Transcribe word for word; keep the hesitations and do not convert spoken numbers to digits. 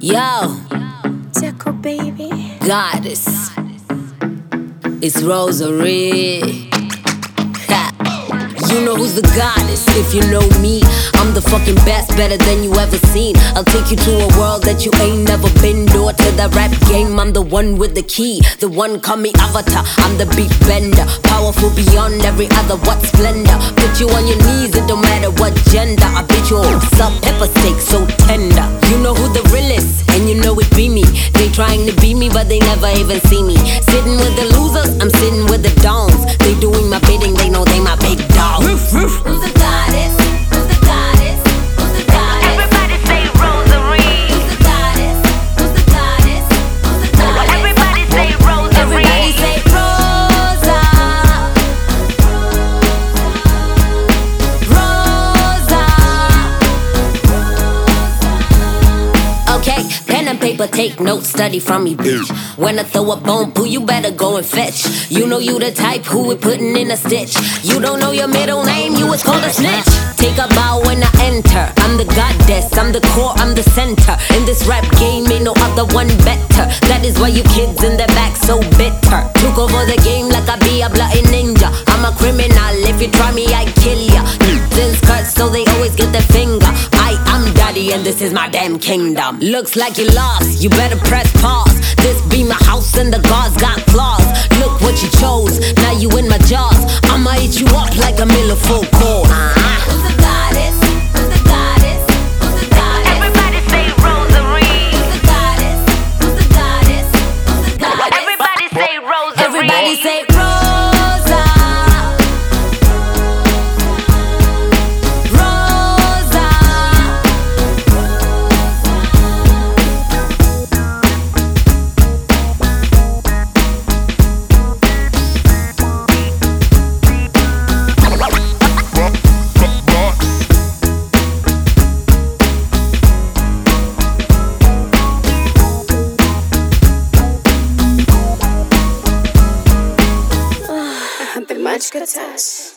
Yo, Tickle baby. goddess, it's Rosary. Ha. You know who's the goddess if you know me. I'm the fucking best, better than you ever seen. I'll take you to a world that you ain't never been. Door to the rap game, I'm the one with the key. The one call me Avatar, I'm the beat bender. Powerful beyond every other, what splendor. Put you on your knees, it don't matter what gender. I bet you all sub pepper steak so tender. You know who the real is, and you know it be me. They trying to be me, but they never even see me. Sitting with the losers, I'm sitting with the dons. They doing my bidding, they know they my big dog. Who's the goddess? Who's the goddess? Who's the goddess? Everybody say Rosary. Who's the goddess? Who's the goddess? Who's the goddess? Everybody say Rosary. Everybody say Rosa. Rosa. Okay, pen and paper, take notes, study from me, bitch. When I throw a bone, poo, you better go and fetch. You know you the type who we putting in a stitch. You don't know your middle name, you was called a snitch. Take a bow when I enter. I'm the goddess, I'm the core, I'm the center. In this rap game, ain't no other one better. That is why you kids in the back so bitter. Took over the game like I be a bloody ninja. I'm a criminal, if you try me, I kill ya. In skirts, so they always get their finger. I am daddy and this is my damn kingdom. Looks like you lost, you better press pause. This be my house and the gods got claws. Look what you chose, now you in my jaws. I'ma eat you up like a meal of full course. Who's the goddess? Who's the goddess? Who's the goddess? Everybody say Rosary. Who's the goddess? Who's the goddess? Who's the goddess? Everybody say Rosary. Everybody say Rosa. Rosa. I've been much good touch.